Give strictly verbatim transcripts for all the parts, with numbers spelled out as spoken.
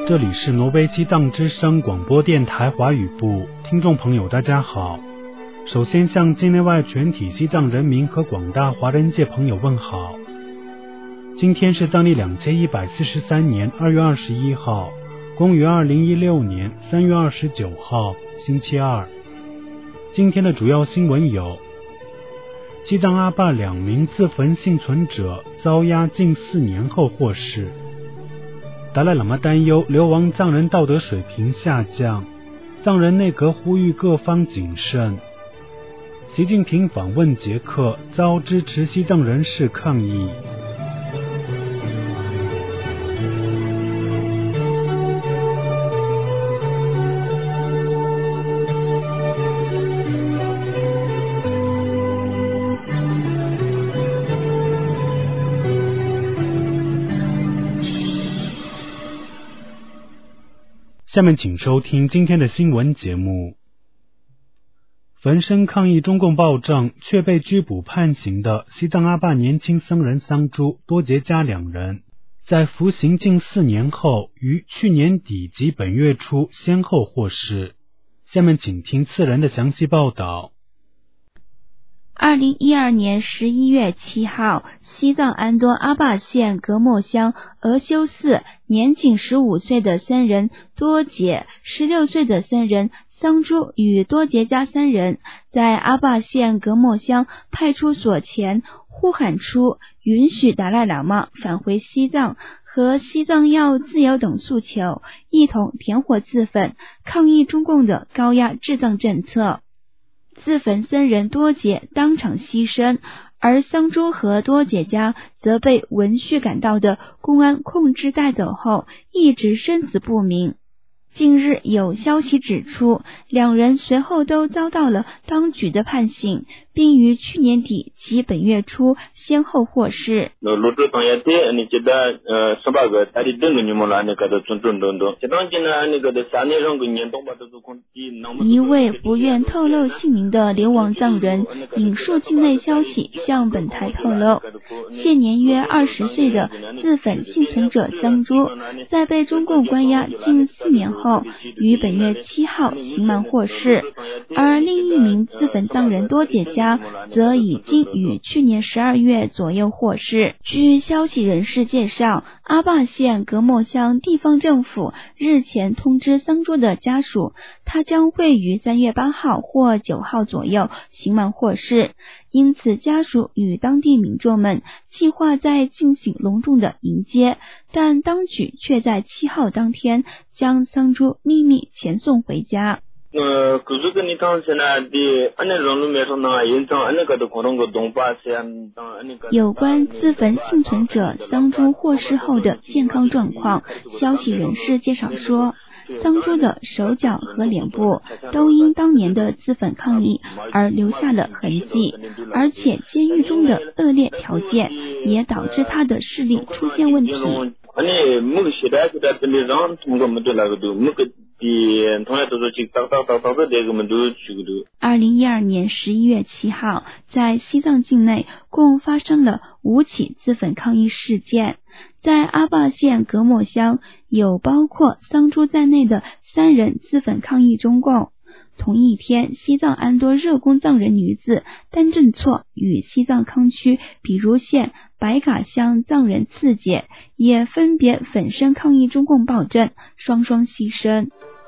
这里是挪威西藏之声广播电台华语部，听众朋友大家好。首先向境内外全体西藏人民和广大华人界朋友问好。今天是藏历两千一百四十三年二月二十一号，公元二零一六年三月二十九号，星期二。今天的主要新闻有：西藏阿坝两名自焚幸存者遭押近四年后获释；达赖喇嘛担忧流亡藏人道德水平下降，藏人内阁呼吁各方谨慎；习近平访问捷克遭支持西藏人士抗议。下面请收听今天的新闻节目。焚身抗议中共暴政却被拘捕判刑的西藏阿坝年轻僧人桑珠、多杰嘉两人，在服刑近四年后，于去年底及本月初先后获释。下面请听次人的详细报道。 二零一二年十一月七号，西藏安多阿坝县格莫乡额修寺年仅十五岁的僧人多杰、十六岁的僧人桑珠与多杰嘉三人，在阿坝县格莫乡派出所前呼喊出允许达赖喇嘛返回西藏和西藏要自由等诉求，一同点火自焚，抗议中共的高压治藏政策。自焚僧人多杰当场牺牲，而桑珠和多杰嘉则被闻讯赶到的公安控制带走后，一直生死不明。近日有消息指出，两人随后都遭到了当局的判刑，并于去年底及本月初先后获释。一位不愿透露姓名的流亡藏人引述境内消息向本台透露，现年约二十岁的自焚幸存者桑珠，在被中共关押近四年后后于本月七号刑满获释，而另一名自焚藏人多杰嘉则已经于去年十二月左右获释。据消息人士介绍，阿坝县格莫乡地方政府日前通知桑珠的家属，他将会于三月八号或九号左右刑满获释，因此家属与当地民众们计划在进行隆重的迎接，但当局却在七号当天将桑珠秘密遣送回家。有关自焚幸存者桑珠获释后的健康状况，消息人士介绍说，桑珠的手脚和脸部都因当年的自焚抗议而留下了痕迹，而且监狱中的恶劣条件也导致他的视力出现问题。二零一二年十一月七号，在西藏境内共发生了五起自焚抗议事件，在阿坝县格莫乡有包括桑珠在内的三人自焚抗议中共。同一天，西藏安多热贡藏人女子丹正措与西藏康区比如县白嘎乡藏人次杰也分别焚身抗议中共暴政，双双牺牲。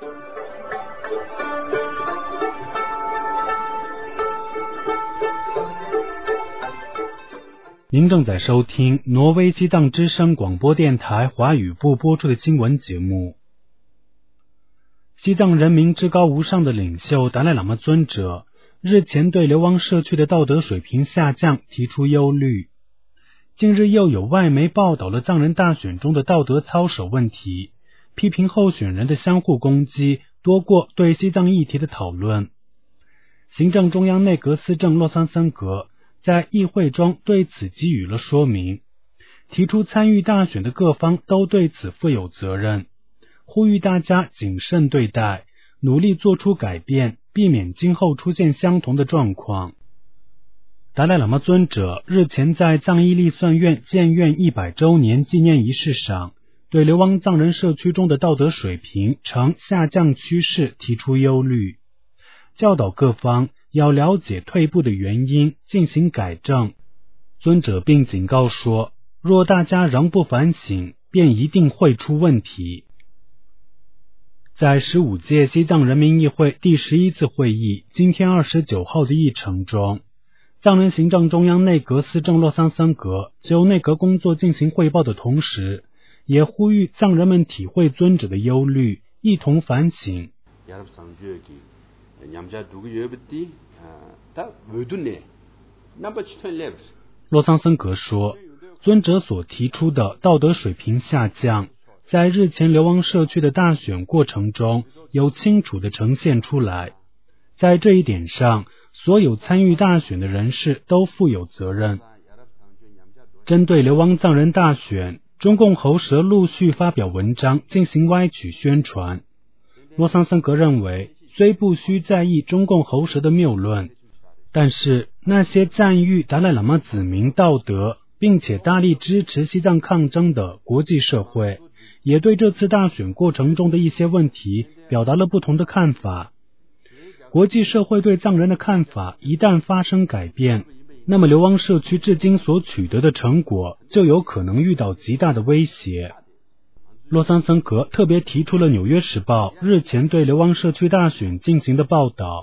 您正在收听挪威西藏之声广播电台华语部播出的新闻节目。西藏人民至高无上的领袖达赖喇嘛尊者日前对流亡社区的道德水平下降提出忧虑。近日又有外媒报道了藏人大选中的道德操守问题，批评候选人的相互攻击多过对西藏议题的讨论。行政中央内阁司政洛桑森格在议会中对此给予了说明，提出参与大选的各方都对此负有责任，呼吁大家谨慎对待，努力做出改变，避免今后出现相同的状况。达赖喇嘛尊者日前在藏伊利算院建院一百周年纪念仪式上， 对流亡藏人社区中的道德水平呈下降趋势提出忧虑，教导各方要了解退步的原因，进行改正。尊者并警告说，若大家仍不反省，便一定会出问题。在十五届西藏人民议会第十一次会议今天二十九号的议程中，藏人行政中央内阁司政洛桑僧格就内阁工作进行汇报的同时，也呼吁藏人们体会尊者的忧虑，一同反省。洛桑僧格说，尊者所提出的道德水平下降，在日前流亡社区的大选过程中有清楚地呈现出来。在这一点上，所有参与大选的人士都负有责任。针对流亡藏人大选，中共喉舌陆续发表文章进行歪曲宣传。洛桑僧格认为，虽不需在意中共喉舌的谬论，但是那些赞誉达赖喇嘛子民道德并且大力支持西藏抗争的国际社会，也对这次大选过程中的一些问题表达了不同的看法。国际社会对藏人的看法一旦发生改变，那么流亡社区至今所取得的成果就有可能遇到极大的威胁。洛桑僧格特别提出了《纽约时报》日前对流亡社区大选进行的报道。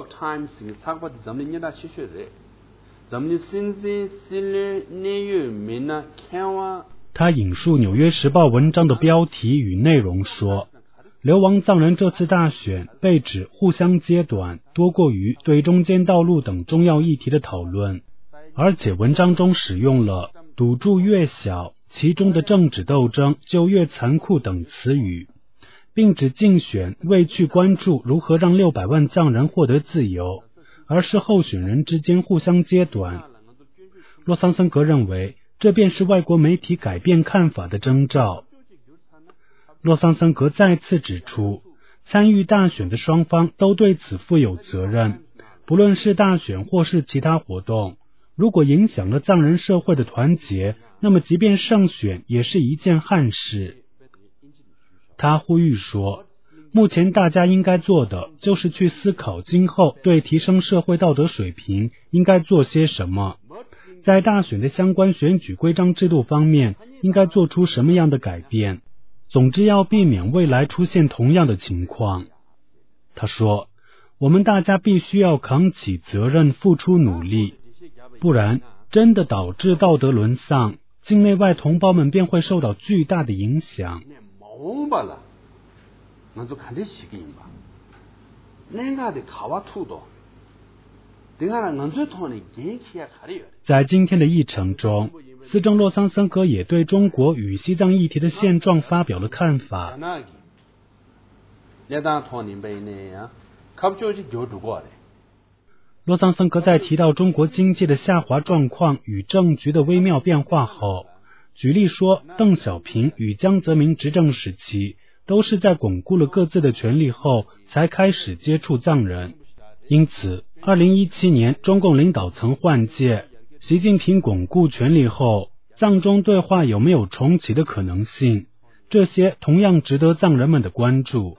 他引述《纽约时报》文章的标题与内容说，流亡藏人这次大选被指互相揭短，多过于对中间道路等重要议题的讨论，而且文章中使用了赌注越小，其中的政治斗争就越残酷等词语，并指竞选未去关注如何让六百万藏人获得自由，而是候选人之间互相揭短。洛桑僧格认为，这便是外国媒体改变看法的征兆。洛桑僧格再次指出，参与大选的双方都对此负有责任，不论是大选或是其他活动，如果影响了藏人社会的团结，那么即便胜选也是一件憾事。他呼吁说，目前大家应该做的就是去思考今后对提升社会道德水平应该做些什么，在大选的相关选举规章制度方面应该做出什么样的改变，总之要避免未来出现同样的情况。他说，我们大家必须要扛起责任，付出努力，不然真的导致道德沦丧，境内外同胞们便会受到巨大的影响。在今天的议程中，司政洛桑僧格也对中国与西藏议题的现状发表了看法。洛桑僧格在提到中国经济的下滑状况与政局的微妙变化后，举例说，邓小平与江泽民执政时期都是在巩固了各自的权力后才开始接触藏人，因此二零一七年中共领导层换届，习近平巩固权力后，藏中对话有没有重启的可能性，这些同样值得藏人们的关注。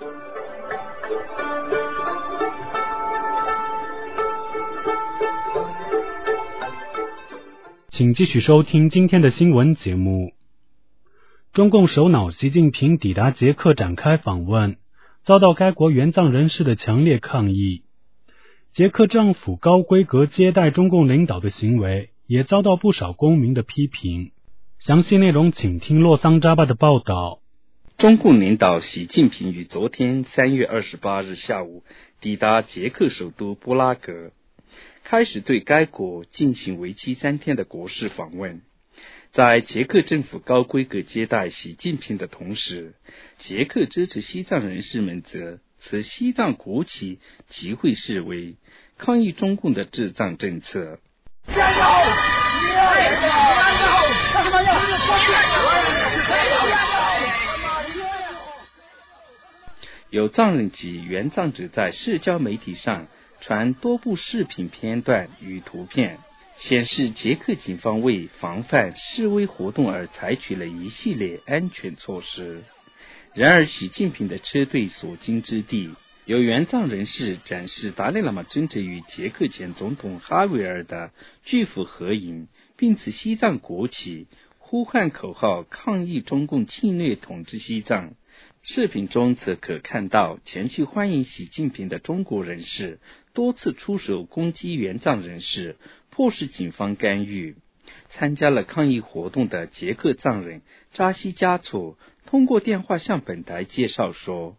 请继续收听今天的新闻节目。中共首脑习近平抵达捷克展开访问，遭到该国援藏人士的强烈抗议。捷克政府高规格接待中共领导的行为也遭到不少公民的批评。详细内容请听洛桑扎巴的报道。 中共领导习近平于昨天三月二十八日下午抵达捷克首都布拉格，开始对该国进行为期三天的国事访问。在捷克政府高规格接待习近平的同时，捷克支持西藏人士们则持西藏国旗集会示威，抗议中共的治藏政策。有藏人及援藏者在社交媒体上传多部视频片段与图片， 显示捷克警方为防范示威活动而采取了一系列安全措施。然而习近平的车队所经之地，有援藏人士展示达赖喇嘛尊者与捷克前总统哈维尔的巨幅合影，并持西藏国旗呼喊口号抗议中共侵略统治西藏。视频中则可看到前去欢迎习近平的中国人士多次出手攻击援藏人士，迫使警方干预。参加了抗议活动的捷克藏人扎西加措通过电话向本台介绍说，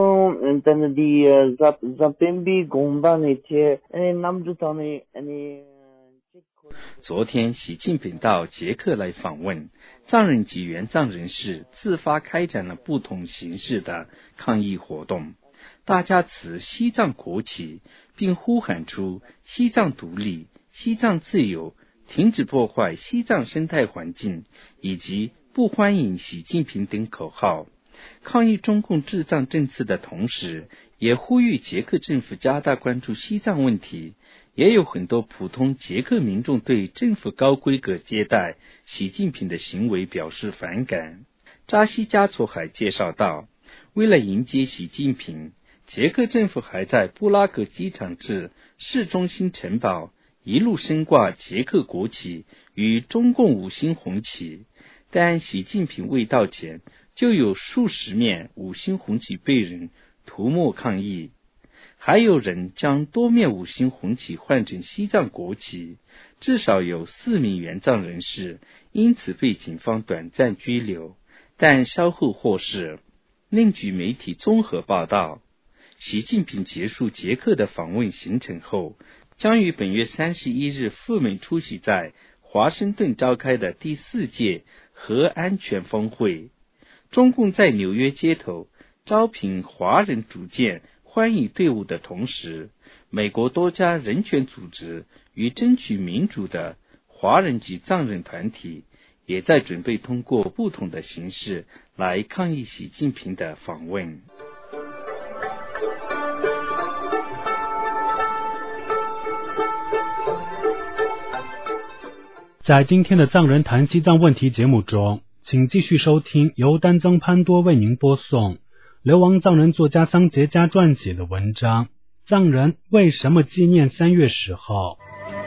昨天习近平到捷克来访问，藏人及援藏人士自发开展了不同形式的抗议活动，大家持西藏国旗，并呼喊出西藏独立、西藏自由、停止破坏西藏生态环境以及不欢迎习近平等口号。抗议中共治藏政策的同时，也呼吁捷克政府加大关注西藏问题。也有很多普通捷克民众对政府高规格接待习近平的行为表示反感。扎西加措还介绍到，为了迎接习近平，捷克政府还在布拉格机场至市中心城堡一路升挂捷克国旗与中共五星红旗，但习近平未到前，就有数十面五星红旗被人涂抹抗议。还有人将多面五星红旗换成西藏国旗，至少有四名援藏人士因此被警方短暂拘留，但稍后获释。另据媒体综合报道，习近平结束捷克的访问行程后，将于本月三十一日赴美出席在华盛顿召开的第四届核安全峰会。中共在纽约街头招聘华人组建欢迎队伍的同时，美国多家人权组织与争取民主的华人及藏人团体也在准备通过不同的形式来抗议习近平的访问。 在今天的藏人谈西藏问题节目中，请继续收听由丹增潘多为您播送流亡藏人作家桑杰加撰写的文章《藏人为什么纪念三月十号》。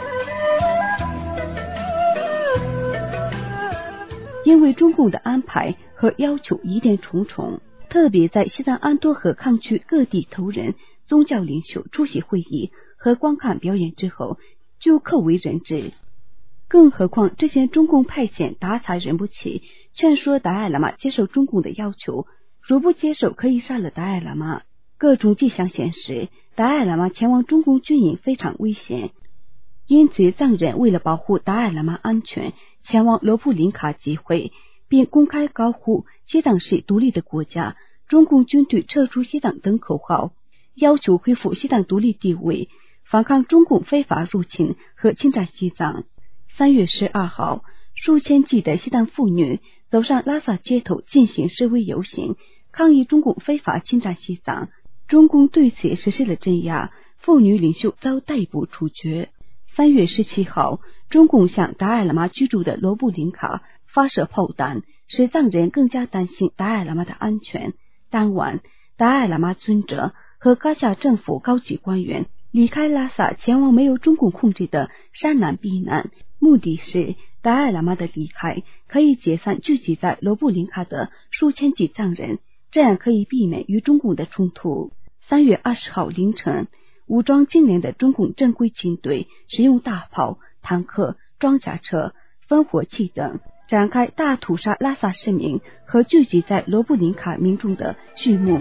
因为中共的安排和要求疑点重重，特别在西藏安多和康区各地头人、宗教领袖出席会议和观看表演之后，就刻为人知。更何况之前中共派遣达才仁波切劝说达赖喇嘛接受中共的要求，如不接受可以杀了达赖喇嘛。各种迹象显示，达赖喇嘛前往中共军营非常危险，因此藏人为了保护达赖喇嘛安全，前往罗布林卡集会，并公开高呼西藏是独立的国家，中共军队撤出西藏等口号，要求恢复西藏独立地位，反抗中共非法入侵和侵占西藏。三月十二号，数千计的西藏妇女走上拉萨街头进行示威游行，抗议中共非法侵占西藏。中共对此实施了镇压，妇女领袖遭逮捕处决。三月十七号，中共向达赖喇嘛居住的罗布林卡发射炮弹，使藏人更加担心达赖喇嘛的安全。当晚，达赖喇嘛尊者和噶夏政府高级官员离开拉萨，前往没有中共控制的山南避难，目的是达赖喇嘛的离开可以解散聚集在罗布林卡的数千计藏人，这样可以避免与中共的冲突。三月二十号凌晨，武装精良的中共正规军队使用大炮、坦克、装甲车、烽火器等，展开大屠杀拉萨市民和聚集在罗布林卡民众的序幕。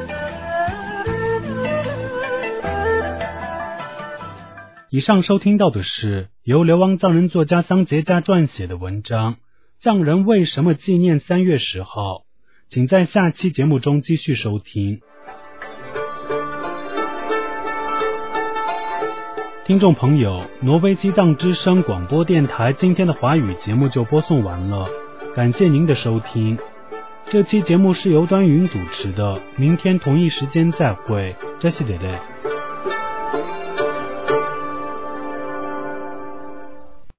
以上收听到的是由流亡藏人作家桑杰加撰写的文章《藏人为什么纪念三月十号》，请在下期节目中继续收听。听众朋友，挪威西藏之声广播电台今天的华语节目就播送完了，感谢您的收听。这期节目是由端云主持的，明天同一时间再会，这是蕾蕾。